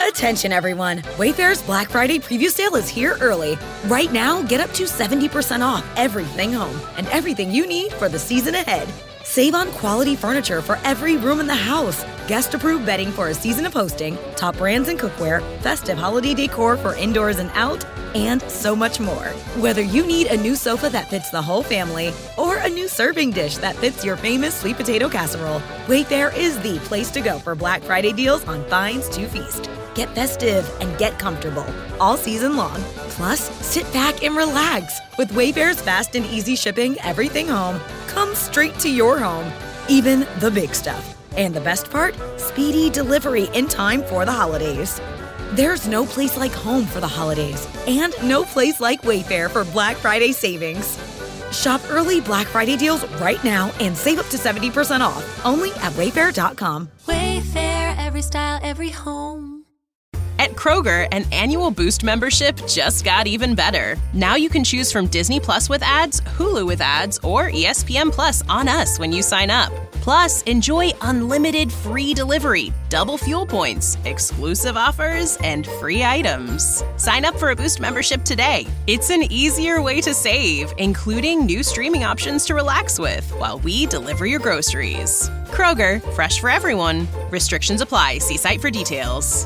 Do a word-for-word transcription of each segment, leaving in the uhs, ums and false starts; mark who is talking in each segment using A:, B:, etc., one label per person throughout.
A: Attention everyone, Wayfair's Black Friday preview sale is here early. Right now, get up to seventy percent off everything home and everything you need for the season ahead. Save on quality furniture for every room in the house, guest-approved bedding for a season of hosting, top brands and cookware, festive holiday decor for indoors and out, and so much more. Whether you need a new sofa that fits the whole family or a new serving dish that fits your famous sweet potato casserole, Wayfair is the place to go for Black Friday deals on finds to feast. Get festive and get comfortable all season long. Plus, sit back and relax. With Wayfair's fast and easy shipping, everything home comes straight to your home, even the big stuff. And the best part? Speedy delivery in time for the holidays. There's no place like home for the holidays, and no place like Wayfair for Black Friday savings. Shop early Black Friday deals right now and save up to seventy percent off, only at wayfair dot com.
B: Wayfair, every style, every home.
C: At Kroger, an annual Boost membership just got even better. Now you can choose from Disney Plus with ads, Hulu with ads, or E S P N Plus on us when you sign up. Plus, enjoy unlimited free delivery, double fuel points, exclusive offers, and free items. Sign up for a Boost membership today. It's an easier way to save, including new streaming options to relax with while we deliver your groceries. Kroger, fresh for everyone. Restrictions apply. See site for details.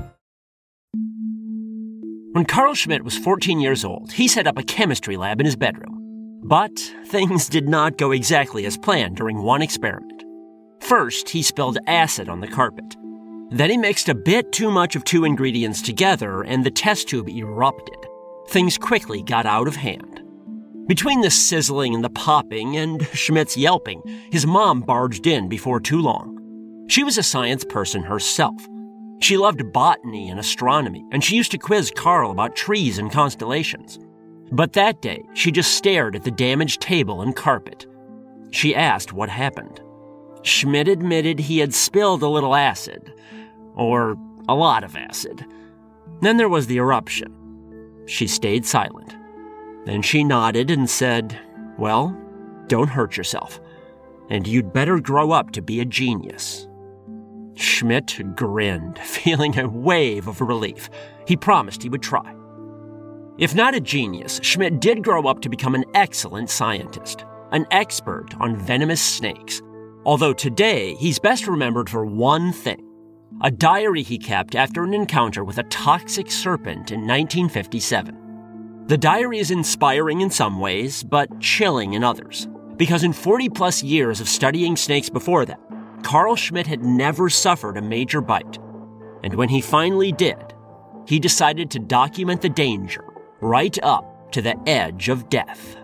D: When Carl Schmidt was fourteen years old, he set up a chemistry lab in his bedroom. But things did not go exactly as planned during one experiment. First, he spilled acid on the carpet. Then he mixed a bit too much of two ingredients together, and the test tube erupted. Things quickly got out of hand. Between the sizzling and the popping and Schmidt's yelping, his mom barged in before too long. She was a science person herself. She loved botany and astronomy, and she used to quiz Carl about trees and constellations. But that day, she just stared at the damaged table and carpet. She asked what happened. Schmidt admitted he had spilled a little acid, or a lot of acid. Then there was the eruption. She stayed silent. Then she nodded and said, "Well, don't hurt yourself, and you'd better grow up to be a genius." Schmidt grinned, feeling a wave of relief. He promised he would try. If not a genius, Schmidt did grow up to become an excellent scientist, an expert on venomous snakes. Although today, he's best remembered for one thing, a diary he kept after an encounter with a toxic serpent in nineteen fifty-seven. The diary is inspiring in some ways, but chilling in others, because in forty-plus years of studying snakes before that, Carl Schmidt had never suffered a major bite. And when he finally did, he decided to document the danger right up to the edge of death.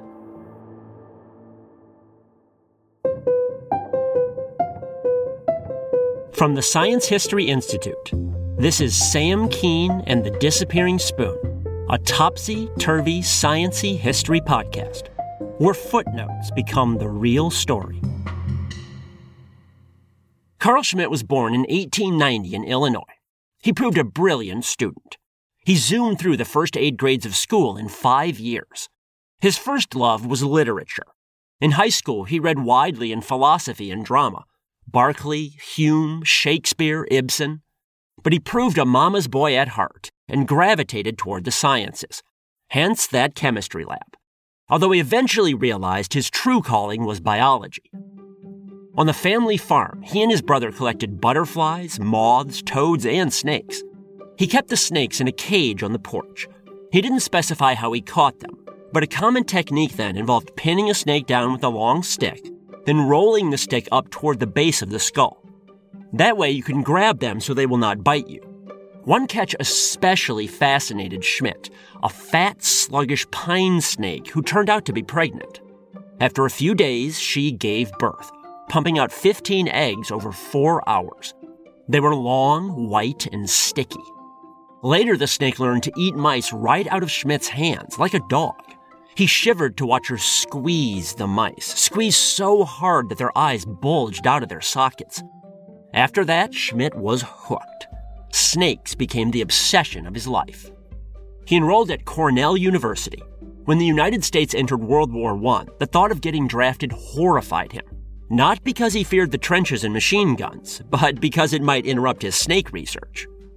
D: From the Science History Institute, this is Sam Keene and the Disappearing Spoon, a topsy-turvy, science-y history podcast, where footnotes become the real story. Carl Schmidt was born in eighteen ninety in Illinois. He proved a brilliant student. He zoomed through the first eight grades of school in five years. His first love was literature. In high school, he read widely in philosophy and drama, Berkeley, Hume, Shakespeare, Ibsen. But he proved a mama's boy at heart and gravitated toward the sciences, hence that chemistry lab, although he eventually realized his true calling was biology. On the family farm, he and his brother collected butterflies, moths, toads, and snakes. He kept the snakes in a cage on the porch. He didn't specify how he caught them, but a common technique then involved pinning a snake down with a long stick, then rolling the stick up toward the base of the skull. That way you can grab them so they will not bite you. One catch especially fascinated Schmidt, a fat, sluggish pine snake who turned out to be pregnant. After a few days, she gave birth, pumping out fifteen eggs over four hours. They were long, white, and sticky. Later, the snake learned to eat mice right out of Schmidt's hands, like a dog. He shivered to watch her squeeze the mice, squeeze so hard that their eyes bulged out of their sockets. After that, Schmidt was hooked. Snakes became the obsession of his life. He enrolled at Cornell University. When the United States entered World War One, the thought of getting drafted horrified him. Not because he feared the trenches and machine guns, but because it might interrupt his snake research.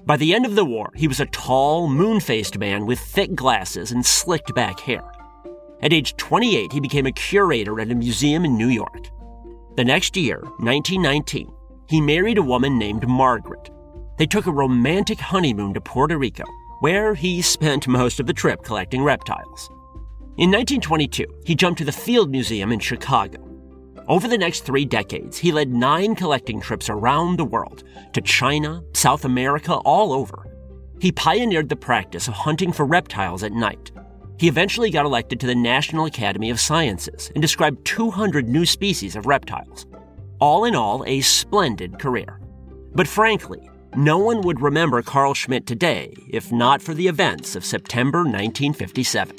D: By the end of the war, he was a tall, moon-faced man with thick glasses and slicked back hair. At age twenty-eight, he became a curator at a museum in New York. The next year, nineteen nineteen, he married a woman named Margaret. They took a romantic honeymoon to Puerto Rico, where he spent most of the trip collecting reptiles. In nineteen twenty-two, he jumped to the Field Museum in Chicago. Over the next three decades, he led nine collecting trips around the world, to China, South America, all over. He pioneered the practice of hunting for reptiles at night. He eventually got elected to the National Academy of Sciences and described two hundred new species of reptiles. All in all, a splendid career. But frankly, no one would remember Carl Schmitt today if not for the events of September nineteen fifty-seven.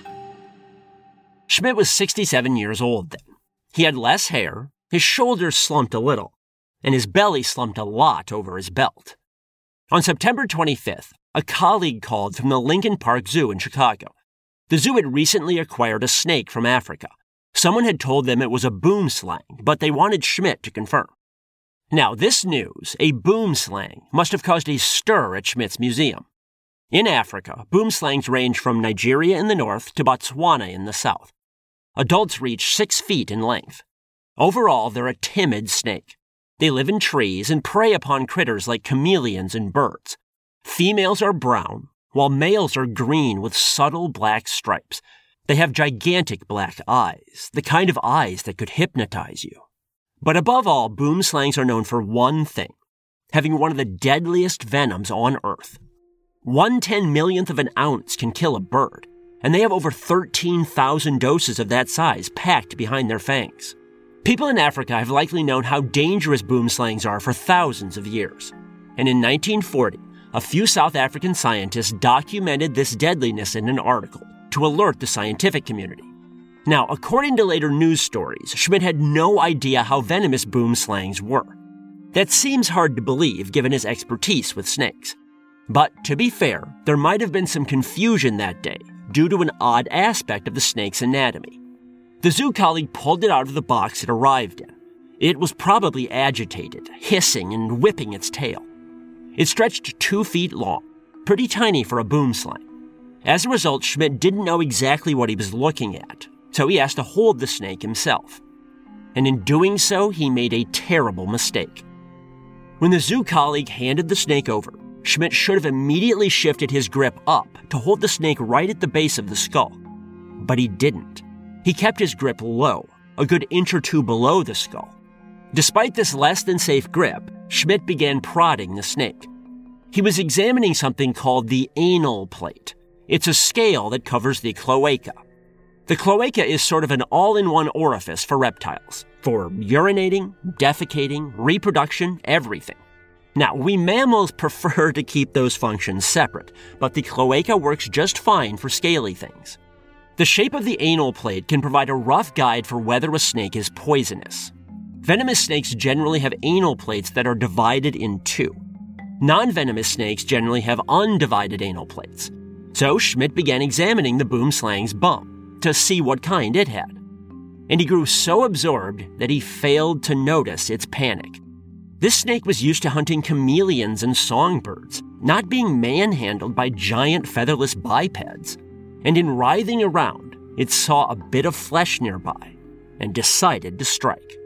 D: Schmitt was sixty-seven years old then. He had less hair, his shoulders slumped a little, and his belly slumped a lot over his belt. On September twenty-fifth, a colleague called from the Lincoln Park Zoo in Chicago. The zoo had recently acquired a snake from Africa. Someone had told them it was a boomslang, but they wanted Schmitt to confirm. Now, this news, a boomslang, must have caused a stir at Schmitt's museum. In Africa, boomslangs range from Nigeria in the north to Botswana in the south. Adults reach six feet in length. Overall, they're a timid snake. They live in trees and prey upon critters like chameleons and birds. Females are brown, while males are green with subtle black stripes. They have gigantic black eyes, the kind of eyes that could hypnotize you. But above all, boomslangs are known for one thing, having one of the deadliest venoms on Earth. One ten millionth of an ounce can kill a bird, and they have over thirteen thousand doses of that size packed behind their fangs. People in Africa have likely known how dangerous boomslangs are for thousands of years. And in nineteen forty, a few South African scientists documented this deadliness in an article to alert the scientific community. Now, according to later news stories, Schmitt had no idea how venomous boomslangs were. That seems hard to believe given his expertise with snakes. But to be fair, there might have been some confusion that day due to an odd aspect of the snake's anatomy. The zoo colleague pulled it out of the box it arrived in. It was probably agitated, hissing and whipping its tail. It stretched two feet long, pretty tiny for a boomslang. As a result, Schmitt didn't know exactly what he was looking at, so he asked to hold the snake himself. And in doing so, he made a terrible mistake. When the zoo colleague handed the snake over, Schmitt should have immediately shifted his grip up to hold the snake right at the base of the skull. But he didn't. He kept his grip low, a good inch or two below the skull. Despite this less than safe grip, Schmitt began prodding the snake. He was examining something called the anal plate. It's a scale that covers the cloaca. The cloaca is sort of an all-in-one orifice for reptiles, for urinating, defecating, reproduction, everything. Now, we mammals prefer to keep those functions separate, but the cloaca works just fine for scaly things. The shape of the anal plate can provide a rough guide for whether a snake is poisonous. Venomous snakes generally have anal plates that are divided in two. Non-venomous snakes generally have undivided anal plates. So Schmitt began examining the boomslang's bum to see what kind it had. And he grew so absorbed that he failed to notice its panic. This snake was used to hunting chameleons and songbirds, not being manhandled by giant featherless bipeds. And in writhing around, it saw a bit of flesh nearby and decided to strike.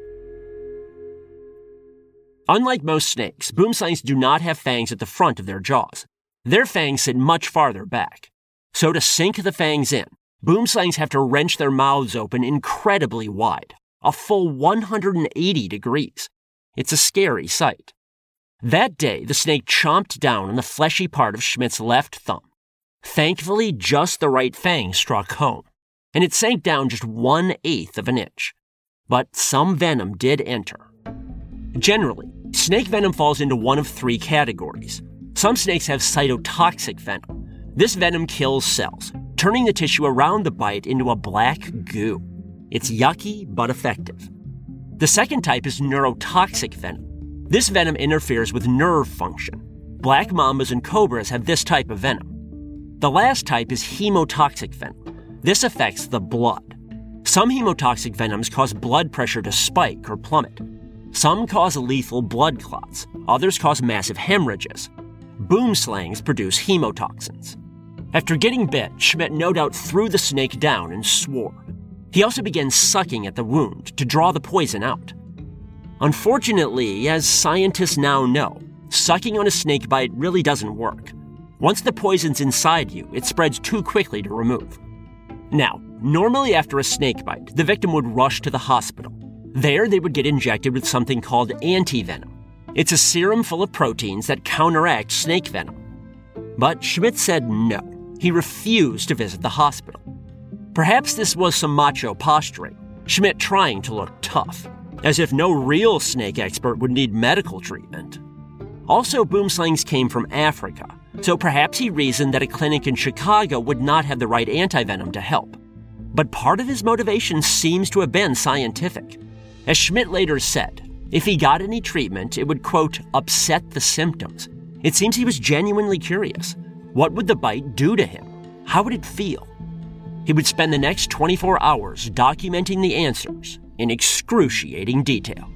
D: Unlike most snakes, boomslangs do not have fangs at the front of their jaws. Their fangs sit much farther back. So to sink the fangs in, boomslangs have to wrench their mouths open incredibly wide, a full one hundred eighty degrees. It's a scary sight. That day, the snake chomped down on the fleshy part of Schmitt's left thumb. Thankfully, just the right fang struck home, and it sank down just one-eighth of an inch. But some venom did enter. Generally, snake venom falls into one of three categories. Some snakes have cytotoxic venom. This venom kills cells, turning the tissue around the bite into a black goo. It's yucky but effective. The second type is neurotoxic venom. This venom interferes with nerve function. Black mambas and cobras have this type of venom. The last type is hemotoxic venom. This affects the blood. Some hemotoxic venoms cause blood pressure to spike or plummet. Some cause lethal blood clots. Others cause massive hemorrhages. boom slangs produce hemotoxins. After getting bit, Schmidt no doubt threw the snake down and swore. He also began sucking at the wound to draw the poison out. Unfortunately, as scientists now know, sucking on a snake bite really doesn't work. Once the poison's inside you, it spreads too quickly to remove. Now, normally after a snake bite, the victim would rush to the hospital. There, they would get injected with something called antivenom. It's a serum full of proteins that counteract snake venom. But Schmidt said no. He refused to visit the hospital. Perhaps this was some macho posturing, Schmidt trying to look tough, as if no real snake expert would need medical treatment. Also, boom slangs came from Africa, so perhaps he reasoned that a clinic in Chicago would not have the right antivenom to help. But part of his motivation seems to have been scientific. As Schmidt later said, if he got any treatment, it would, quote, upset the symptoms. It seems he was genuinely curious. What would the bite do to him? How would it feel? He would spend the next twenty-four hours documenting the answers in excruciating detail.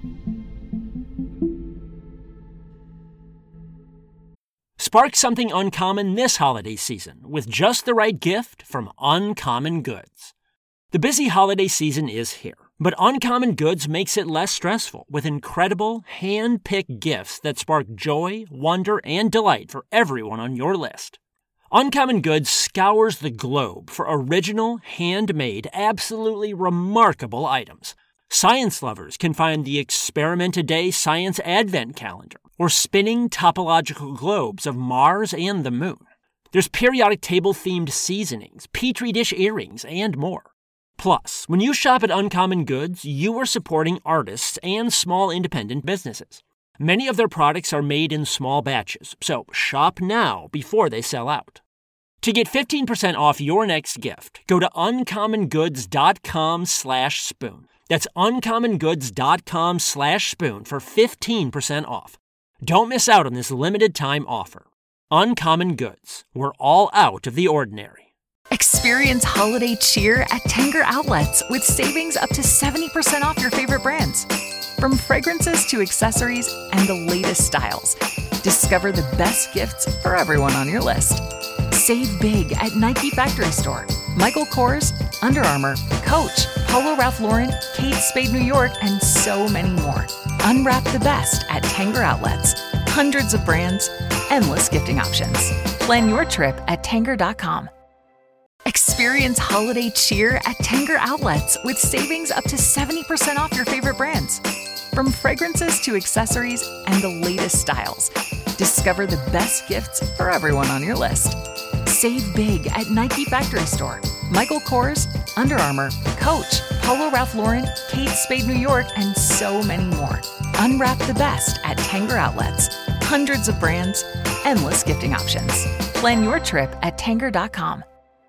D: Spark something uncommon this holiday season with just the right gift from Uncommon Goods. The busy holiday season is here, but Uncommon Goods makes it less stressful with incredible, hand-picked gifts that spark joy, wonder, and delight for everyone on your list. Uncommon Goods scours the globe for original, handmade, absolutely remarkable items. Science lovers can find the Experiment a Day Science Advent Calendar or spinning topological globes of Mars and the Moon. There's periodic table-themed seasonings, petri dish earrings, and more. Plus, when you shop at Uncommon Goods, you are supporting artists and small independent businesses. Many of their products are made in small batches, so shop now before they sell out. To get fifteen percent off your next gift, go to uncommongoods.com slash spoon. That's uncommongoods.com slash spoon for fifteen percent off. Don't miss out on this limited time offer. Uncommon Goods. We're all out of the ordinary.
E: Experience holiday cheer at Tanger Outlets with savings up to seventy percent off your favorite brands. From fragrances to accessories and the latest styles, discover the best gifts for everyone on your list. Save big at Nike Factory Store, Michael Kors, Under Armour, Coach, Polo Ralph Lauren, Kate Spade New York, and so many more. Unwrap the best at Tanger Outlets. Hundreds of brands, endless gifting options. Plan your trip at Tanger dot com. Experience holiday cheer at Tanger Outlets with savings up to seventy percent off your favorite brands. From fragrances to accessories and the latest styles, discover the best gifts for everyone on your list. Save big at Nike Factory Store, Michael Kors, Under Armour, Coach, Polo Ralph Lauren, Kate Spade New York, and so many more. Unwrap the best at Tanger Outlets. Hundreds of brands, endless gifting options. Plan your trip at Tanger dot com.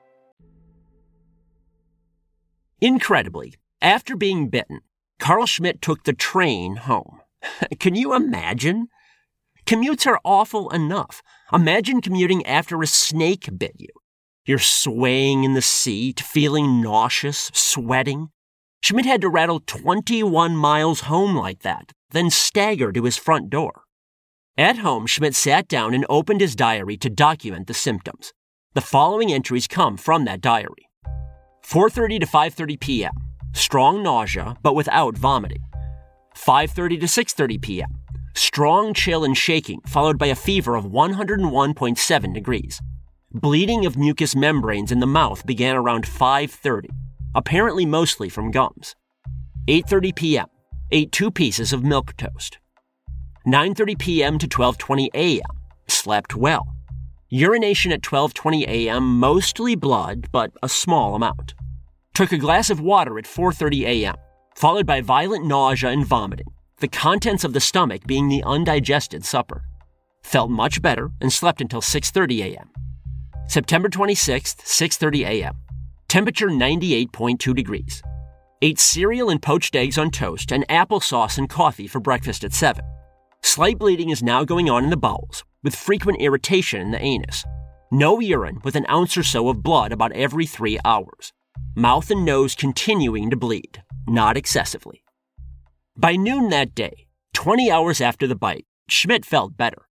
D: Incredibly, after being bitten, Carl Schmidt took the train home. Can you imagine? Commutes are awful enough. Imagine commuting after a snake bit you. You're swaying in the seat, feeling nauseous, sweating. Schmidt had to rattle twenty-one miles home like that, then stagger to his front door. At home, Schmidt sat down and opened his diary to document the symptoms. The following entries come from that diary. four thirty to five thirty p.m. Strong nausea, but without vomiting. five thirty to six thirty p.m. Strong chill and shaking, followed by a fever of one hundred one point seven degrees. Bleeding of mucous membranes in the mouth began around five thirty, apparently mostly from gums. eight thirty p.m. Ate two pieces of milk toast. nine thirty p.m. to twelve twenty a.m. Slept well. Urination at twelve twenty a.m., mostly blood, but a small amount. Took a glass of water at four thirty a.m., followed by violent nausea and vomiting, the contents of the stomach being the undigested supper. Felt much better and slept until six thirty a.m. September twenty-sixth, six thirty a.m. Temperature ninety-eight point two degrees. Ate cereal and poached eggs on toast and applesauce and coffee for breakfast at seven. Slight bleeding is now going on in the bowels, with frequent irritation in the anus. No urine with an ounce or so of blood about every three hours. Mouth and nose continuing to bleed, not excessively. By noon that day, twenty hours after the bite, Schmidt felt better.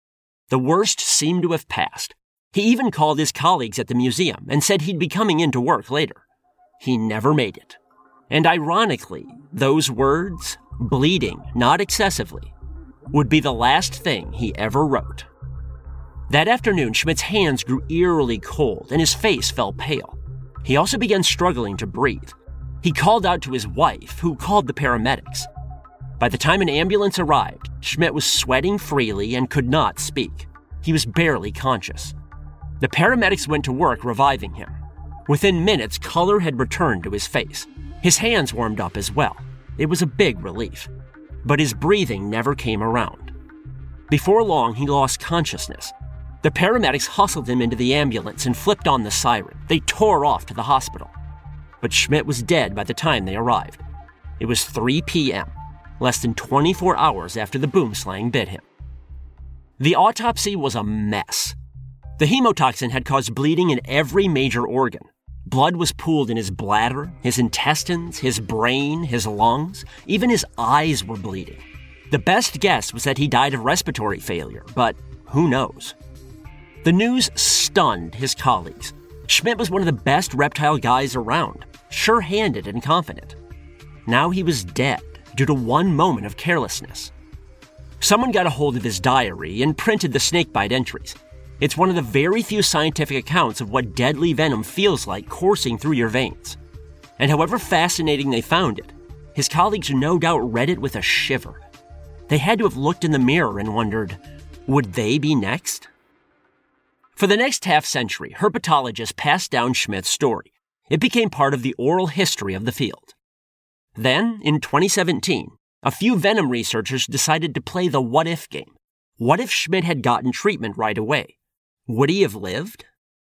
D: The worst seemed to have passed. He even called his colleagues at the museum and said he'd be coming into work later. He never made it. And ironically, those words, bleeding, not excessively, would be the last thing he ever wrote. That afternoon, Schmidt's hands grew eerily cold and his face felt pale. He also began struggling to breathe. He called out to his wife, who called the paramedics. By the time an ambulance arrived, Schmidt was sweating freely and could not speak. He was barely conscious. The paramedics went to work reviving him. Within minutes, color had returned to his face. His hands warmed up as well. It was a big relief. But his breathing never came around. Before long, he lost consciousness. The paramedics hustled him into the ambulance and flipped on the siren. They tore off to the hospital. But Schmidt was dead by the time they arrived. It was three p.m., less than twenty-four hours after the boomslang bit him. The autopsy was a mess. The hemotoxin had caused bleeding in every major organ. Blood was pooled in his bladder, his intestines, his brain, his lungs. Even his eyes were bleeding. The best guess was that he died of respiratory failure, but who knows? The news stunned his colleagues. Schmidt was one of the best reptile guys around, sure-handed and confident. Now he was dead due to one moment of carelessness. Someone got a hold of his diary and printed the snakebite entries. It's one of the very few scientific accounts of what deadly venom feels like coursing through your veins. And however fascinating they found it, his colleagues no doubt read it with a shiver. They had to have looked in the mirror and wondered, would they be next? For the next half-century, herpetologists passed down Schmidt's story. It became part of the oral history of the field. Then, in twenty seventeen, a few venom researchers decided to play the what-if game. What if Schmidt had gotten treatment right away? Would he have lived?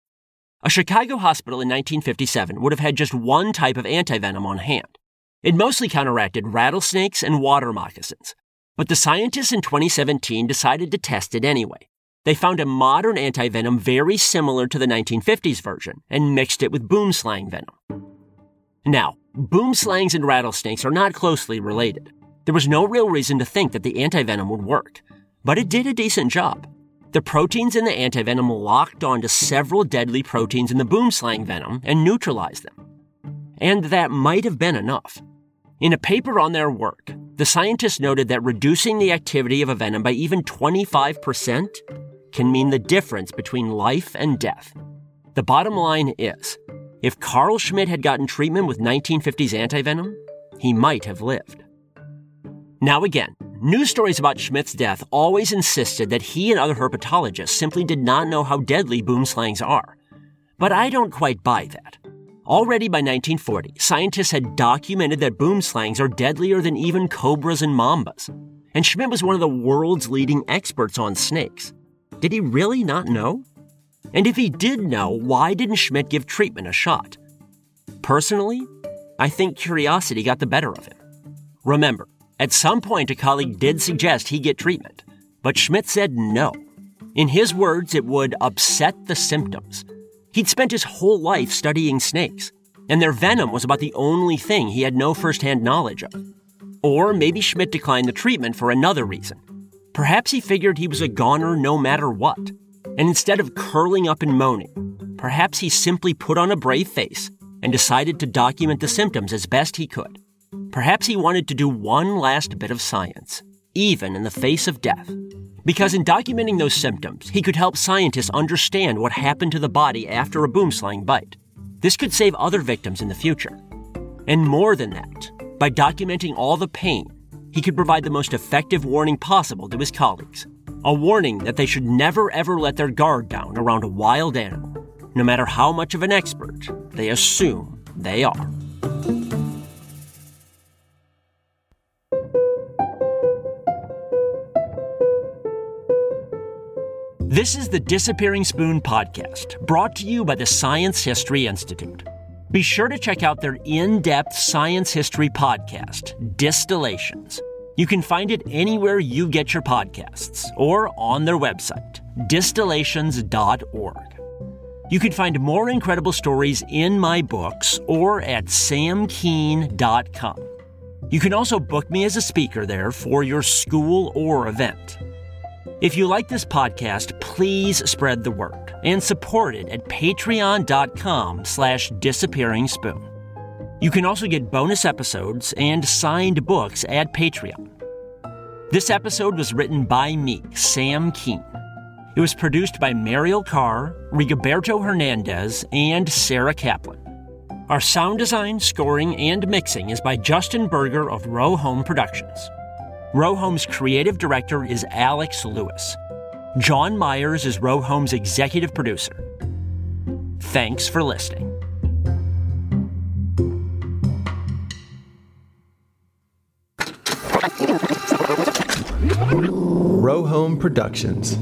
D: A Chicago hospital in nineteen fifty-seven would have had just one type of antivenom on hand. It mostly counteracted rattlesnakes and water moccasins. But the scientists in twenty seventeen decided to test it anyway. They found a modern antivenom very similar to the nineteen fifties version and mixed it with boomslang venom. Now, boomslangs and rattlesnakes are not closely related. There was no real reason to think that the antivenom would work, but it did a decent job. The proteins in the antivenom locked onto several deadly proteins in the boomslang venom and neutralized them. And that might have been enough. In a paper on their work, the scientists noted that reducing the activity of a venom by even twenty-five percent can mean the difference between life and death. The bottom line is, if Carl Schmidt had gotten treatment with nineteen fifties antivenom, he might have lived. Now again, news stories about Schmidt's death always insisted that he and other herpetologists simply did not know how deadly boomslangs are. But I don't quite buy that. Already by nineteen forty, scientists had documented that boomslangs are deadlier than even cobras and mambas. And Schmidt was one of the world's leading experts on snakes. Did he really not know? And if he did know, why didn't Schmidt give treatment a shot? Personally, I think curiosity got the better of him. Remember, at some point a colleague did suggest he get treatment, but Schmidt said no. In his words, it would upset the symptoms. He'd spent his whole life studying snakes, and their venom was about the only thing he had no first-hand knowledge of. Or maybe Schmidt declined the treatment for another reason. Perhaps he figured he was a goner no matter what. And instead of curling up and moaning, perhaps he simply put on a brave face and decided to document the symptoms as best he could. Perhaps he wanted to do one last bit of science, even in the face of death. Because in documenting those symptoms, he could help scientists understand what happened to the body after a boomslang bite. This could save other victims in the future. And more than that, by documenting all the pain, he could provide the most effective warning possible to his colleagues. A warning that they should never ever let their guard down around a wild animal, no matter how much of an expert they assume they are. This is the Disappearing Spoon podcast, brought to you by the Science History Institute. Be sure to check out their in-depth science history podcast, Distillations. You can find it anywhere you get your podcasts or on their website, distillations dot org. You can find more incredible stories in my books or at sam keen dot com. You can also book me as a speaker there for your school or event. If you like this podcast, please spread the word and support it at patreon.com slash disappearing spoon. You can also get bonus episodes and signed books at Patreon. This episode was written by me, Sam Keene. It was produced by Mariel Carr, Rigoberto Hernandez, and Sarah Kaplan. Our sound design, scoring, and mixing is by Justin Berger of Row Home Productions. Row Home's creative director is Alex Lewis. John Myers is Row Home's executive producer. Thanks for listening.
F: Row Home Productions.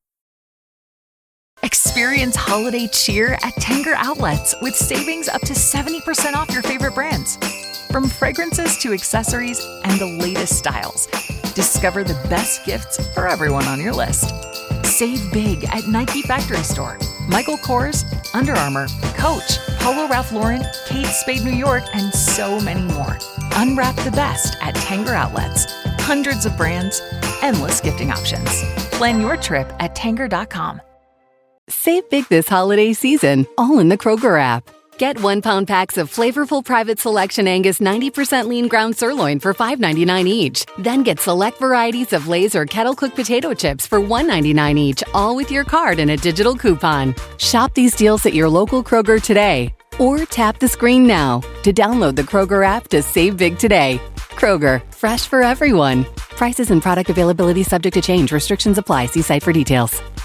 E: Experience holiday cheer at Tanger Outlets with savings up to seventy percent off your favorite brands. From fragrances to accessories and the latest styles, discover the best gifts for everyone on your list. Save big at Nike Factory Store, Michael Kors, Under Armour, Coach, Polo Ralph Lauren, Kate Spade New York, and so many more. Unwrap the best at Tanger Outlets. Hundreds of brands, endless gifting options. Plan your trip at Tanger dot com.
G: Save big this holiday season, all in the Kroger app. Get one-pound packs of flavorful Private Selection Angus ninety percent lean ground sirloin for five ninety-nine each. Then get select varieties of Lay's or kettle-cooked potato chips for one ninety-nine each, all with your card and a digital coupon. Shop these deals at your local Kroger today. Or tap the screen now to download the Kroger app to save big today. Kroger, fresh for everyone. Prices and product availability subject to change. Restrictions apply. See site for details.